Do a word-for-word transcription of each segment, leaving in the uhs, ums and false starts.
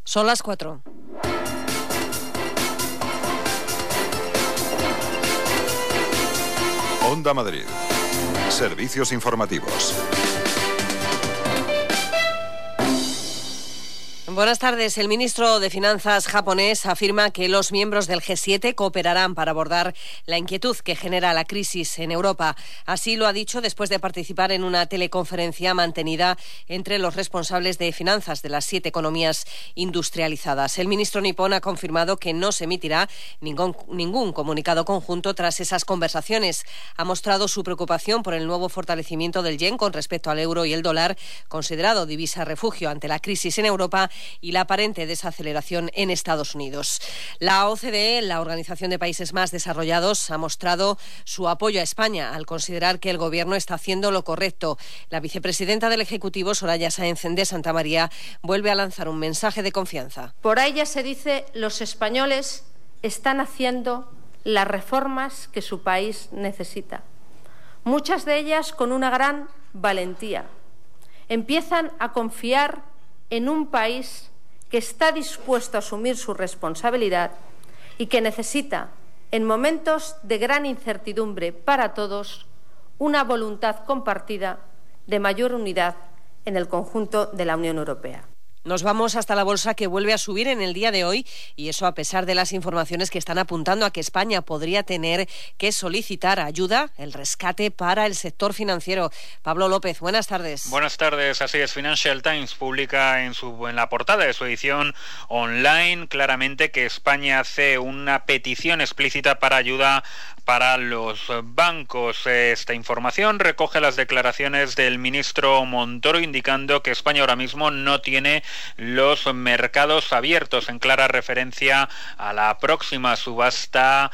Son las cuatro. Onda Madrid. Servicios informativos. Buenas tardes. El ministro de Finanzas japonés afirma que los miembros del G siete cooperarán para abordar la inquietud que genera la crisis en Europa. Así lo ha dicho después de participar en una teleconferencia mantenida entre los responsables de finanzas de las siete economías industrializadas. El ministro nipón ha confirmado que no se emitirá ningún, ningún comunicado conjunto tras esas conversaciones. Ha mostrado su preocupación por el nuevo fortalecimiento del yen con respecto al euro y el dólar, considerado divisa refugio ante la crisis en Europa y la aparente desaceleración en Estados Unidos. La O C D E, la Organización de Países Más Desarrollados, ha mostrado su apoyo a España al considerar que el Gobierno está haciendo lo correcto. La vicepresidenta del Ejecutivo, Soraya Sáenz de Santamaría, vuelve a lanzar un mensaje de confianza. Por ella se dice: los españoles están haciendo las reformas que su país necesita. Muchas de ellas con una gran valentía. Empiezan a confiar en un país que está dispuesto a asumir su responsabilidad y que necesita, en momentos de gran incertidumbre para todos, una voluntad compartida de mayor unidad en el conjunto de la Unión Europea. Nos vamos hasta la bolsa, que vuelve a subir en el día de hoy, y eso a pesar de las informaciones que están apuntando a que España podría tener que solicitar ayuda, el rescate para el sector financiero. Pablo López, buenas tardes. Buenas tardes, así es. Financial Times publica en, su, en la portada de su edición online claramente que España hace una petición explícita para ayuda para los bancos. Esta información recoge las declaraciones del ministro Montoro indicando que España ahora mismo no tiene los mercados abiertos, en clara referencia a la próxima subasta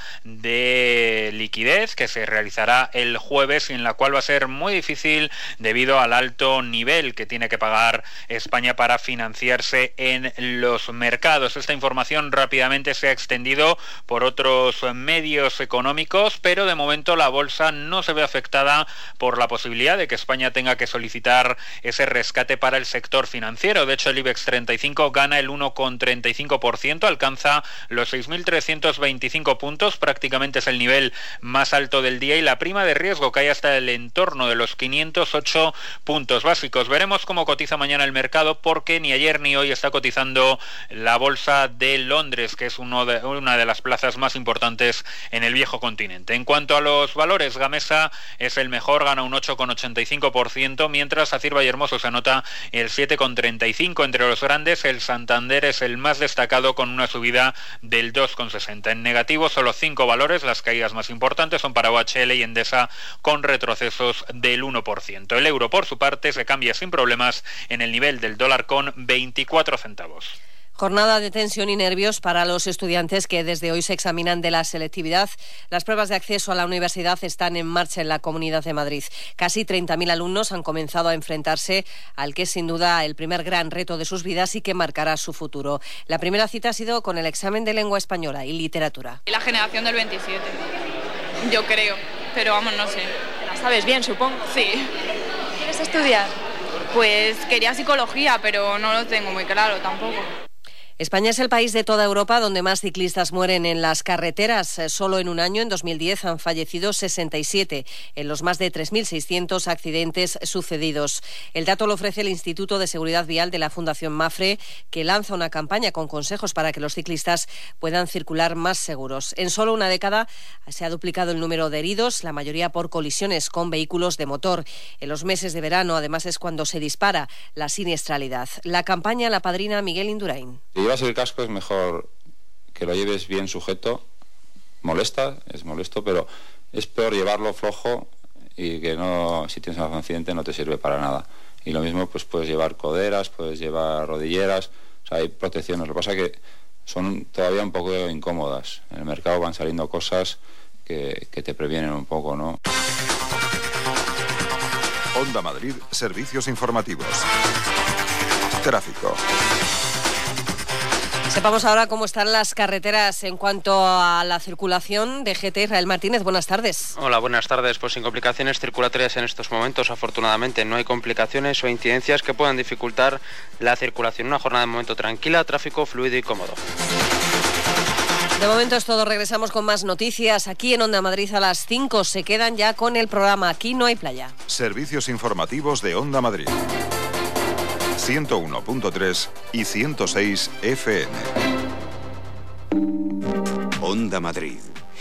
de liquidez que se realizará el jueves y en la cual va a ser muy difícil debido al alto nivel que tiene que pagar España para financiarse en los mercados. Esta información rápidamente se ha extendido por otros medios económicos, pero de momento la bolsa no se ve afectada por la posibilidad de que España tenga que solicitar ese rescate para el sector financiero. De hecho, el IBEX treinta y cinco gana el uno coma treinta y cinco por ciento, alcanza los seis mil trescientos veinticinco puntos, prácticamente es el nivel más alto del día, y la prima de riesgo cae hasta el entorno de los quinientos ocho puntos básicos. Veremos cómo cotiza mañana el mercado, porque ni ayer ni hoy está cotizando la bolsa de Londres, que es uno de, una de las plazas más importantes en el viejo continente. En cuanto a los valores, Gamesa es el mejor, gana un ocho coma ochenta y cinco por ciento, mientras Acirva y Hermoso se anota el siete coma treinta y cinco por ciento. Entre los grandes, el Santander es el más destacado con una subida del dos coma sesenta por ciento. En negativo, solo cinco valores, las caídas más importantes son para O H L y Endesa con retrocesos del uno por ciento. El euro, por su parte, se cambia sin problemas en el nivel del dólar con veinticuatro centavos. Jornada de tensión y nervios para los estudiantes que desde hoy se examinan de la selectividad. Las pruebas de acceso a la universidad están en marcha en la Comunidad de Madrid. Casi treinta mil alumnos han comenzado a enfrentarse al que es sin duda el primer gran reto de sus vidas y que marcará su futuro. La primera cita ha sido con el examen de lengua española y literatura. La generación del veintisiete, yo creo, pero vamos, no sé. ¿La sabes bien, supongo? Sí. ¿Qué quieres estudiar? Pues quería psicología, pero no lo tengo muy claro tampoco. España es el país de toda Europa donde más ciclistas mueren en las carreteras. Solo en un año, en dos mil diez, han fallecido sesenta y siete en los más de tres mil seiscientos accidentes sucedidos. El dato lo ofrece el Instituto de Seguridad Vial de la Fundación Mafre, que lanza una campaña con consejos para que los ciclistas puedan circular más seguros. En solo una década se ha duplicado el número de heridos, la mayoría por colisiones con vehículos de motor. En los meses de verano, además, es cuando se dispara la siniestralidad. La campaña la padrina Miguel Indurain. Si llevas el casco es mejor que lo lleves bien sujeto. Molesta, es molesto, pero es peor llevarlo flojo y que no, si tienes un accidente no te sirve para nada. Y lo mismo, pues puedes llevar coderas, puedes llevar rodilleras, o sea, hay protecciones. Lo que pasa es que son todavía un poco incómodas. En el mercado van saliendo cosas que, que te previenen un poco, ¿no? Onda Madrid, servicios informativos. Tráfico. Sepamos ahora cómo están las carreteras en cuanto a la circulación. de G T. Israel Martínez, buenas tardes. Hola, buenas tardes. Pues sin complicaciones circulatorias en estos momentos, afortunadamente no hay complicaciones o incidencias que puedan dificultar la circulación. Una jornada de momento tranquila, tráfico fluido y cómodo. De momento es todo, regresamos con más noticias aquí en Onda Madrid a las cinco. Se quedan ya con el programa Aquí no hay playa. Servicios informativos de Onda Madrid. ciento uno punto tres y ciento seis F M. Onda Madrid.